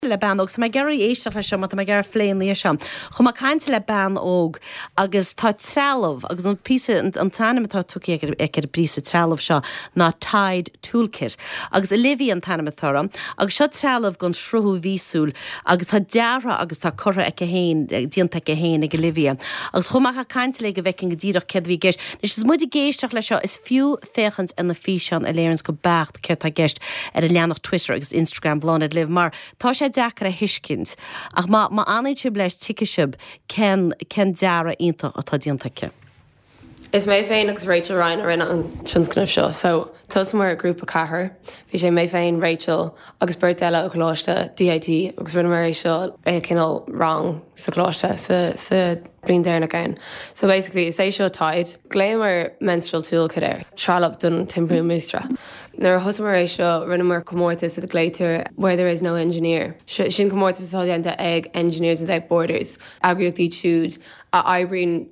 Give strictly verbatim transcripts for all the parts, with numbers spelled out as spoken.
le ban óg, sa me geirí éisteach lei sem, me geir fléin lí sem. Chum má caiinte le ban óg agus tá trealamh, agus an písa an tanime tá tuí ag ar brísa trealamh seo ná Tide Toolkit. Agus Olivia an tanime thora, agus seo trealamh gon sruthú vísúil, agus tá deara agus tá corra ag a héin, díanta ag a héin ag Olivia. Agus chum má caiinte le go bhecin go díadach ced bhí geist. Nis is muid géisteach lei seo is fiú féchans in na fí seán a léirns go bacht ceir tá geist ar a leanach Twitter agus Instagram bláinad liv, mar tá sé dechar a hiiscint. Ach má má anaid sib leis ticisib cen cen deara ionta atá díontacha. Is mé féin agus Rachel Ryan ar ina an sinscnamh seo, so tos mar a grúpa cathair, bhí sé mé féin Rachel agus burt eile ó chláiste D I T agus rinne mar éis seo é cinál rang sa chláiste sa sa brín déirna gain. So basically is é seo Tide, gléimar menstrual toolkit air, tralab don timbrú mustra. Nar husmar éis seo rinne mar comórtas at the gléitir where there is no engineer. Sin comórtas sáideanta ag Engineers Without Borders, agriúchtaí siúd a aibrín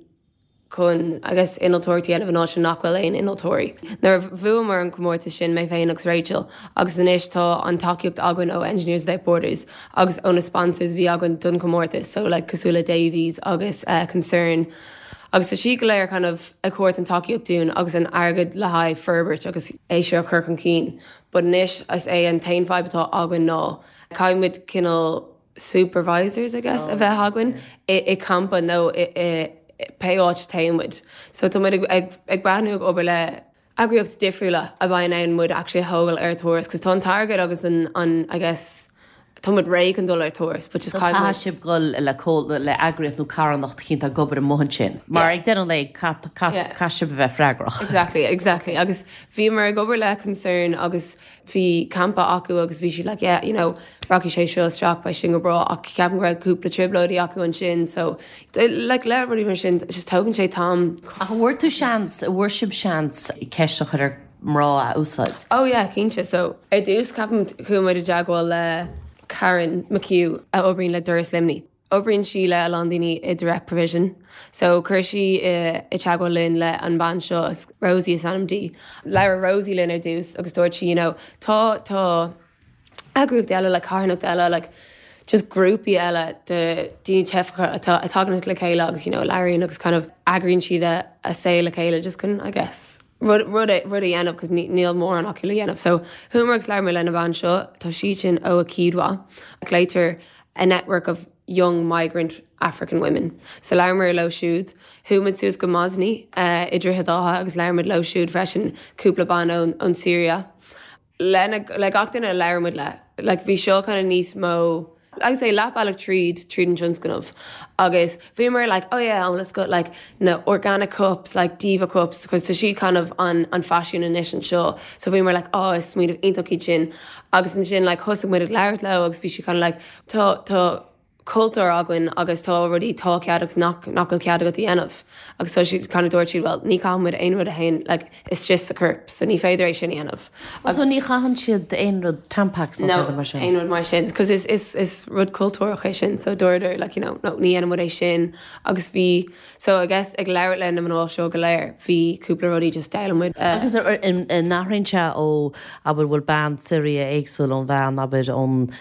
chun agus inaltóirtí ana bhná sin nachhfuil éon inaltóirí. Nar bhuaim mar an comórtas sin mé féin agus Rachel, agus inis tá an takeíocht agan ó Engineers Without Borders, agus óna sponsors bhí agan don comórtas, so like Casula Davies agus uh, Concern. Agus sí go léir kind of a cuairt an takeíocht dún agus an agad le haidh Ferbert agus é seo chur an cín. But inis as é an tain fibetá agan ná. Caiimid cinál supervisors, I guess, oh, a bheith agan. I, I campa nó i, i peáit taimmuid. So tá muid ag, ag breathnú obair le agriíocht difriúla a bhain ann muid actually hógal ar tuairis, cos tá an target agus an, an I guess, tá muid réig an dul ar tuairis, but just caiimid. Tá sib gol le cóil le agriíocht nó caranacht cinnta gobar a mohan sin. Mar ag dean le caisib bheith freigrach. Exactly, exactly. Agus bhí mar gobar le Concern agus bhí campa acu agus bhí si like, yeah, you know, Rocky sé seo straach by sin go bra ach ceapan go raibh cúpla triblóidí acu an sin, so like le ruí mar sin just tógann sé tam. A bhhuir tú seans, a bhhuir sib seans i ceisteach ar mrá a úsáid. Oh yeah, cínte, so ar dús capan chumaid a deagháil le Karen McHugh a oibrín le Doris Limney. Oibrín sí le a Londini i direct provision. So chuir sí i teagháil linn le an ban seo as Rosie is anam dí. Leir Rosie linn ar dús agus dúirt sí, you know, tá tá agrúcht eile le carnacht eile, like just groupí eile de daoine tefacha atá atáganach le chéile agus, you know, Larry agus kind of agríonn siad a, a sé le chéile just can, I guess, Rud a dhéanamh cos níl mór an acu le dhéanamh. So thumargus leir me lena bhain seo, tá sí sin ó a cídhá, ag later a network of young migrant African women. So leir mar lo siúd, thuúmid suas go Mosní, uh, idir hedáha agus leir mid lo siúd freisin cúpla ban ón ón Syria. Lena, le gachtain a leir mid le, like bhí seo kind of níos mó, I say lap alec tríd, tríd an Johnsconov. Agus, bhí mar like, oh yeah, oh, let's go like, no, organic cups, like diva cups, because so she kind of on, on fashion and ish and show. So bhí mar like, oh, it's sweet of intoki chin. Agus an sin, like, husam with it loud low, agus bhí she kind of like, to, to, cultúr agan agus tá ruí tá ceadagus nachil ceada go dhéanamh. Agus so si kind of dúirt siad, well, ní chaimid aonrad a hain, like, it's just a curb, so ní féidir é sin dhéanamh. So ní chahan siad aonrad tampax no, aonrad mar sin, because is is is rud cultúrach é sin, so dúirdir, like, you know, no, ní anamid é sin, agus bhí, so I guess ag leir le na maná seo go léir, bhí cúpla rudí just dailamid. Agus in nachrínse ó aber bhfuil ban Syria éagsúil ón bhean aber ón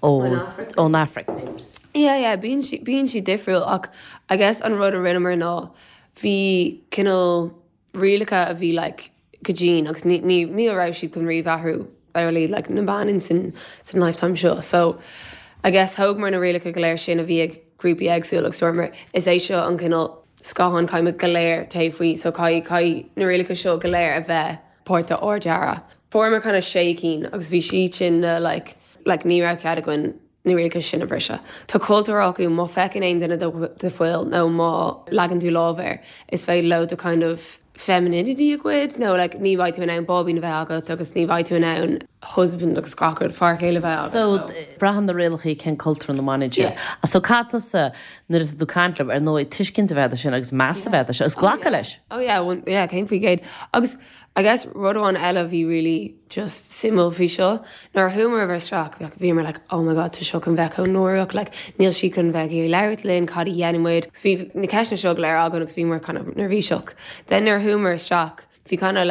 ón Africa. Yeah, yeah, bíonn si, bíonn si difriúil ach I guess an rud a rinnemer ná bhí cinál rialacha a bhí like go Jean agus ní ní ní raibh siad chun riomh ahrú early like na banin sin sin lifetime seo. So I guess thug mar na rialacha go léir sin a bhí ag grúpi agsúil agus stormer is é seo an cinál scáhan caiimid go léir taobh faoi, so cai cai na rialacha seo go léir a bheith pórta or deara. Former kind of shaking agus bhí si sin uh, like like ní raibh ceada goin ní réalcha sin a bhrisise. Tá cultúr acu má fecin aon duine de foiil nó má legan tú lábhar is féidir le do kind of femininity a gcuid, nó like, ní bhaid tú in ann Bobby na bheith agat agus ní bhaid tú in ann husband agus scacard far chéile bheith agat. So, so. Brahan na réalchaí cén cultúr na manager. Yeah. A so catas uh, nuair is dú cantlab ar nó i tuiscint a bheith sin agus meas a bheith sin, agus ghlacha leis. Oh yeah, one, yeah, céim faoi géad. Agus I guess rudháin eile bhí really just simil bhí seo. Nar humor bhar straach, like, bhí mar like, oh my god, tá seo chun bheith chun nóireach, like, níl si chun bheith í leirt linn, cadí dhéanamid. Bhí na ceisna seo léir agan agus bhí mar kind of nervhí seach. Then nar humor straach, bhí kind of like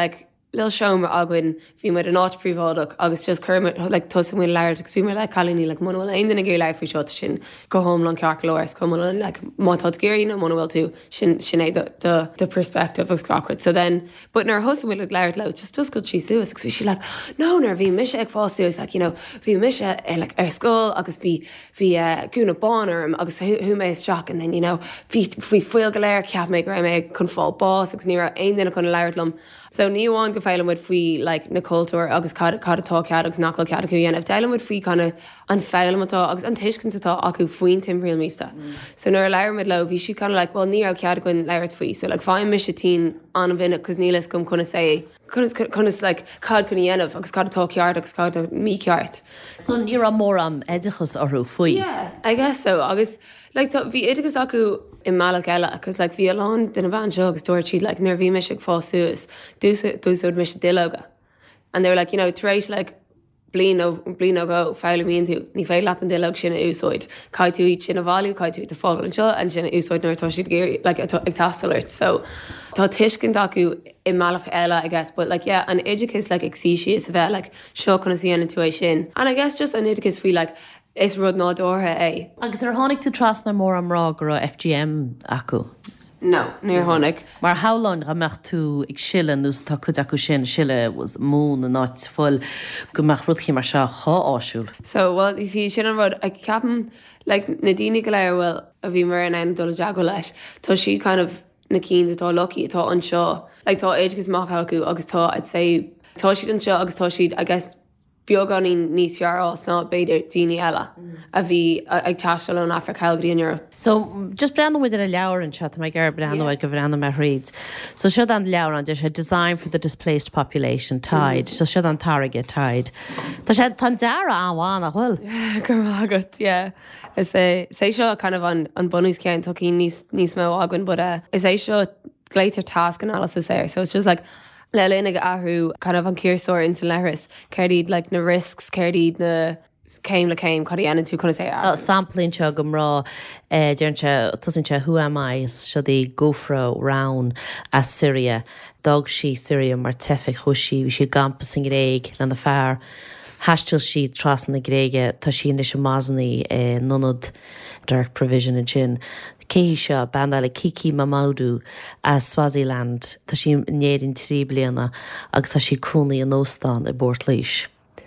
lil seomar agan bhí mar an áit príomhádach agus just chumar le tusa mú leir agus bhí mar le chalíní le mhfuil aon na gur leir fao seo sin go hámlan ceach leir cum le mátá géirí na mhfuil tú sin sin é de perspective agus gachard. So then, but nar hosa mú le leir le just dus go tí suas agus si le nó nar bhí mis ag fáúas like, you know, bhí mis ar scóil agus bhí bhí gúna bánarm agus thu mé isteach and then, you know, bhí foiil go léir ceap mé gur mé chun fáil bás agus ní aon duine chun leirlumm. So níháin go féile muid faoi like, na cultúir agus cad atá cead agus nachil cead acu dhéanamh déile muid faoi chuna an féilematá agus an tuiscintá acu faoin timprial místa. Mm. So nuair leir mid le bhí si chuna like, well ní cead goin leirt faoi. So like, fáim mis tí an bhinine cos nílas gom chuna sé chuna like, cad chuna dhéanamh agus cad atá ceart agus cad mí ceart. So ní an mór am éidechas orthú faoi? Yeah, I guess so. Agus like, bhí éidechas acu in Malach eile, because like bhí alán den a bhain seo agus dúir siad like, nar bhí mis ag fá suas dúsúd mis dilóga. And they were like, you know, taréis like, blin ó blin ó go fáil míon tú ní fé leat an dilóg sin úsáid cai tú iad sin a bháú cai tú de fáil an seo an sin úsáid nuair tá siad géir like, ag tastalairt. So tá tuiscin acu in Malach eile I guess, but like yeah, an éidechas like, ag sí si is a bheith like, seo chuna síana tú é sin. And I guess just an éidechas faoi like, is rud ná dórtha é. Agus ar tháinig tú tras na mór am rá gur F G M acu? No, níor tháinig. Mar háláin go meach tú ag silan nús tá chud acu sin sile was mún an áit fuil go meach rudcí mar seo chá áisiúil. So, well, you see, sin an rud, ag ceapan, like, na daoine go léir bhfuil a bhí mar an ein dul deagú leis, tá si kind of na cíns atá lucky atá an seo. Like, tá éidechas mac acu agus tá, I'd say, tá siad an seo agus tá siad, I guess, beagání níos fearrás ná beidir daoine eile a bhí ag taistil ón Africa Calgary in Europe. So just breanna with a leabhar an chat my gar breanna yeah. go breanna me reads. So should an leabhar an dis design for the displaced population tide. Mm. So should an target tide. Tá sé tan dara anháin ahfuil. Gur agat, yeah. Is é sé seo kind of an an bunús ceann tá cí níos níos mó agan, but uh, is é seo gléitar task analysis there. So it's just like le lénig ahrú kind of an cúrsóir into leris, céiríd like na risks, céiríd na céim le céim chuí anan tú chuna sé ahrú. Samplín seo go mrá dearnse tusanse who am I seo dí gofra round as Syria, dog sí Syria mar tefic chuí bhí si gampas in gréig le na fearr. Hastil si tras na gréige tá sí is másannaí nonod dark provision in sin. Céhí seo banda le Kiki Mamadou a Swaziland tá sí néadn trí bliana agus tá sí cúnaí an óstán i Bord Líis.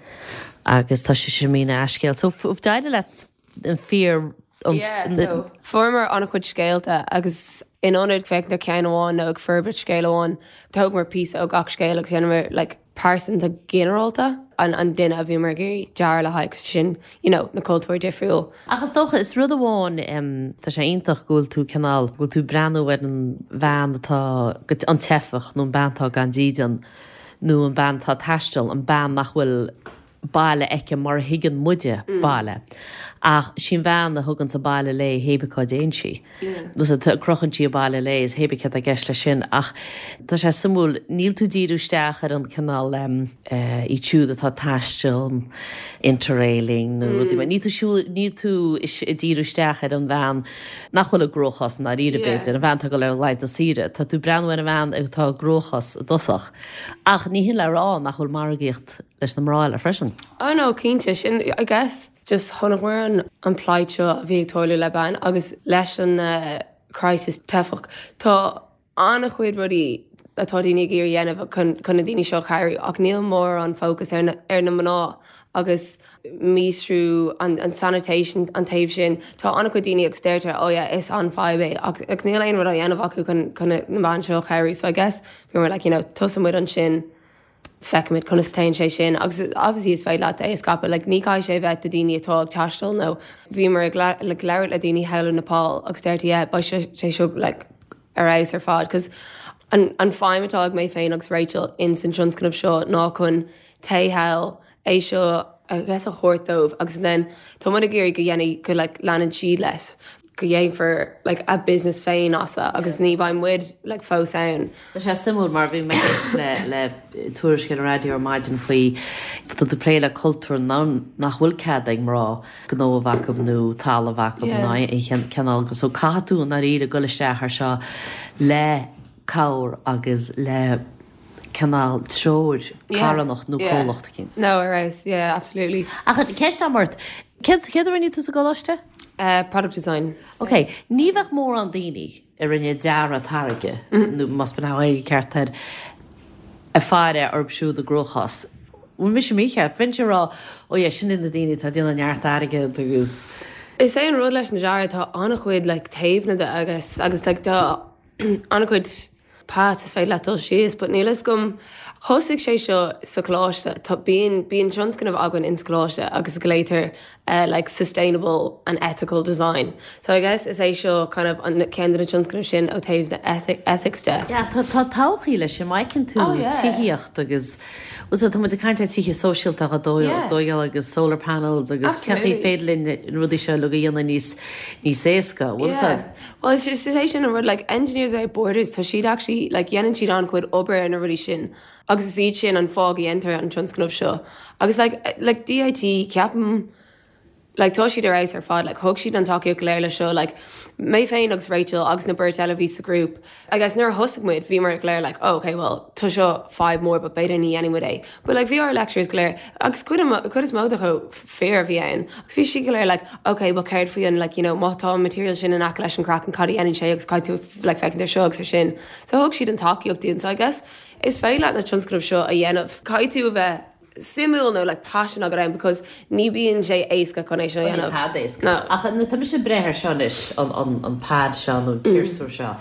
Agus tá sí semína eiscéal. So f daide le an fear Um, yeah, so former an chuid scéalta agus in onid feic na ceanháin nó ag furbit scéileháin tug mar pí ó gach scéil agus dhéanamar like person the generalta an an duine a bhí mar gurí dear le haig sin, you know, na cultúir difriúil. Agus dócha is rud amháin um, tá sé intach gúil tú canál, gúil tú breanú ar an bhean atá an tefach nó an bantá gan dídan nó an bantá taistil an ban nach bhfuil baile eice mar higan muide mm. baile. Ach sin bhean na thugann sa baile lé hébicá déon si. Bus a crochantí a baile lé is hébicad a gceist le sin. Ach tá sé samúil níl tú díúisteach ar an canál um, uh, í túúd atá taistil interrailing nó rudí. Ní tú ní tú is díúisteach ar an bhean nachhfuil a grochas na ríbeit ar an bhean go le leit a sire. Tá tú breanhar a bhean ag tá grochas dosach. Ach ní hin le rá nachhfuil margécht leis na mráil a freisin. Oh no, cínte sin, I guess. Just honahhuiir an an pláid seo a bhí agtóirú le bain agus leis an uh, crisis tefach. Tá anna chuid rudí atá daoine gur dhéanamh chun na daoine seo chairí ach níl mór an fócas ar na, ar na maná agus mísrú an, an sanitation an taobh sin. Tá anna chuid daoine ag stairte ó yeah, is an fáibé ach ag níl aon rud a dhéanamh acu chun chun na bain seo chairí. So I guess we were like, you know, tusamid an sin fecamid chun stain sé sin, agus obviously is féid leat é scapa, like nícáid sé bheith a daoine atá ag taistil nó bhí mar le leir le daoine heil in Nepal agus deirtí é ba sé seo like arás ar fád, cos an an fáimitá ag mé féin agus Rachel in Saint John's kind of seo ná chun té heil é seo I guess a chóirtómh agus then tá muna géirí go dhéanaí go like leanan siad leis go dhéim for like a business féin asa agus ní bhaim muid like fós ann. Tá sé simú mar bhí me le le tuairiscin radio ar maidin faoi tá tú plé le cultúr nach bhfuil cead ag mrá go nó a bhacam nó tal a bhacam ná i ceanal go so catú na ríad a goisteach ar seo le cabhar agus le canal tróir carannach nó cólacht cinint. No, arouse, yeah, absolutely. A ceist amart, céidir ní tú a goiste? Uh, product design. So. Ok, níbheh mór an daoine ar rinne deara tarige, nó mas ben áí ceartad a fáire arbsú de grochas. Bhfuil mis mícha, fin rá ó dhé sin na daoine tá díonna neart aige agus. Is é an rud leis na deara tá annach chuid le taobhna agus agus le annach chuid pás is féid letal sios, but nílas gom thosaigh sé seo sa chláiste tá bíon bíon tionscanmh agan in chláiste agus goléitar uh, like sustainable and ethical design. So I guess is é seo kind of an cean an tionscanmh sin ó taobh na ethic, ethics de. Yeah, tá tá táchaí leis sin maicinn tú tííocht agus was tá mu caiinte tíe social a dóil dóil agus solar panels agus ceí féidlinn rudí se le dhéanana níos níos éasca. Well, it's just é sin an rud like engineers without borders tá siad actually like dhéanann siad an chuid obair na rudí sin. Agus is iad sin an fágaí enter an tionscanmh seo. Agus like, like D I T ceapan like tá siad ar éis ar fad, like thug siad an takeíoch léir le seo, like mé féin agus Rachel agus na Burt Elavisa group. I guess nuair thosig muid bhí mar léir like, oh, okay, well, tá seo five more, but beidir ní anyway day. But like bhí our lectures léir, agus chud is móda chu fér bhí aon. Agus bhí si léir like, okay, but céir faoin like, you know, mátá material sin an ac leis an crack an cadí anan sé agus caiitú like fecinn their seo agus ar sin. So thug siad an takeíoch dún. So I guess is féile na tionscanmh seo a dhéanamh. Caiitú bheith simú nó like passion agad an because ní bíonn sé éasca chun é seo dhéanamh. No. Ach na tá sé brethir seo leis an an pad seo nó tírsú seo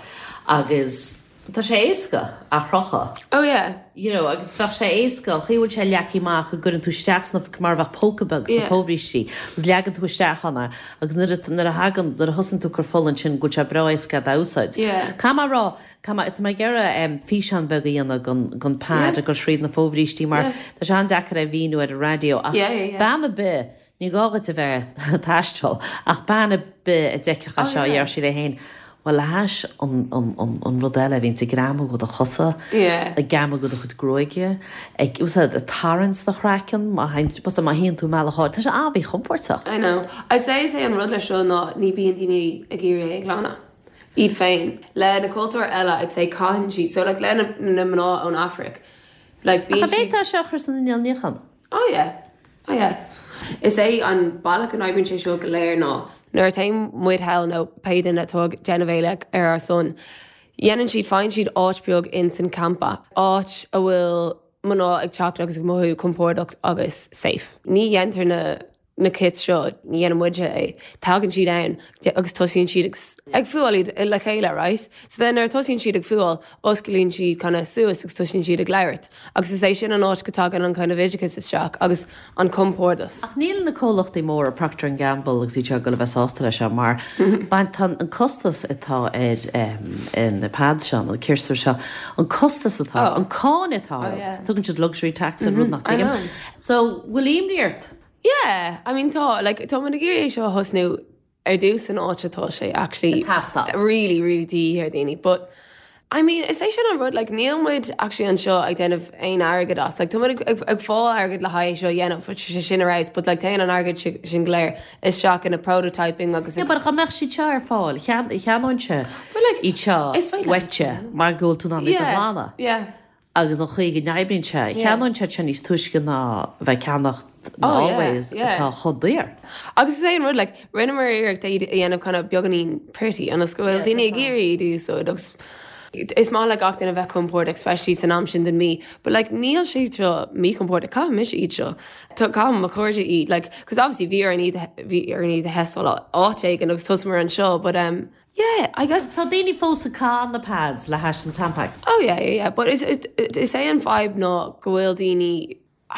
agus tá sé éasca a chrocha. Oh yeah. You know, agus tá sé éasca chuúil sé leaciíach a gurinn tú steachsna mar bheith pócabugs na póbhrítí, gus leagan tú steachchanna agus nar a hagan nar a thosann tú gur fólann sin go se breisca d'úsáid. Cama rá Cama it mai gera um, físean bega dhéanana gon pad a gur sríad na fóbhrítí mar tá sé an dechar a bhíú ar a radio ach banna be ní gágad a bheith taistal ach banna be a deicecha seo dhear si le héin. Well leis an rodile vín te gramme go a chosa a gamme go a chud groige. Eg ús a tarrans de chraken ma haint pas ma hén tú me há Tá se a bhí chomportach. I know. I sé sé an rud le seo ná ní bíon daoine a ggéir ag lána. Iad féin. Le na cultúr eile ag sé caihan siad, so like le na mná ón Afric. Like bíon siad. A bhéh seachar san níochan? Oh yeah. Oh yeah. Is é an bailach an aibrin sé seo go léir ná. Nuair taim muid hell nó péidir na tug Genevéileach ar our son. Dhéanann siad fáin siad áit beag in san campa. Áit a bhfuil mná ag teach agus ag mothú compórdacht agus safe. Ní dhéantar na na kits seo ní dhéanam muide é. Tágann siad ann agus tosíonn siad ag fuáil le chéile, right? So then ar tosíonn siad ag fuáil, oscailíonn siad chuna suas agus tosíonn siad ag leirt. Agus is é sin an áit go tágan an chuna bhidicus isteach agus an compórdas. Ach níl na cólachtaí mór a Procter and Gamble agus í te go le bheith ásta lei se mar baint tan an costas atá ar in na pad seán an cirsú seo an costas atá an cáin atá tugann siad luxury tax an rud nach tíim. So bhfuil imríart? Yeah, I mean tá like tá man ggéir seo hosnú ar dús an áitetá sé actually really really dí ar daoine, but I mean is é sin an rud like níl muid actually an seo ag déanamh aon agad as like tá ag fáil agad le haid seo dhéanamh fu sin aráis, but like taon an agad sin léir is seach in a prototyping agus. Yeah, but cha meach si te ar fáil cheanáin se í teo wete mar ggóil tú ná bhána. Yeah. Agus an chuige neibrin se cheanáin se sin níos tuisce ná bheith ceannacht always tá chodíir. Agus is éon rud like rinne mar iarach dhéanamh chuna beganín pretty an scoil daine géirí dú so agus is má le gach in a bheith comport especially san am sin than me, but like níl sé tro mí comport cá mis iad seo tá cá a chuirde iad like because obviously bhí ar ní bhí ar ní heáil áte an agus tus mar an seo, but um yeah, I guess tá daoine fós a cá na pads le heis an Tampax. Oh yeah, yeah, yeah, but is is é an vibe ná go bhfuil daoine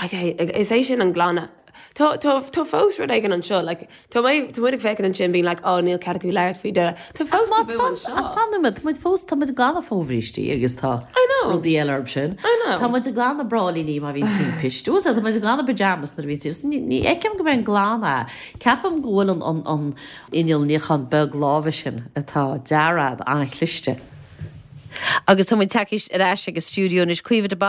is é sin an glána. Tá fós ru ag an seo, like tá mé tú muidir fecinn an sin being like oh níl cadú leir fao de tá fós bu an seo. Fanimiid muid fós tá muid glána fóbhrítí agus tá rudí eileb sin. Tá muid a glána brálíní má bhín tí pistú, tá muid a glána pyjamas na bhí ní eceim go bhain glána. Ceapam ghfuil an inil níchan beg láha sin atá dearad an chlichte. Agus tá muid takeis ar eis agus stúdiú is cuimhad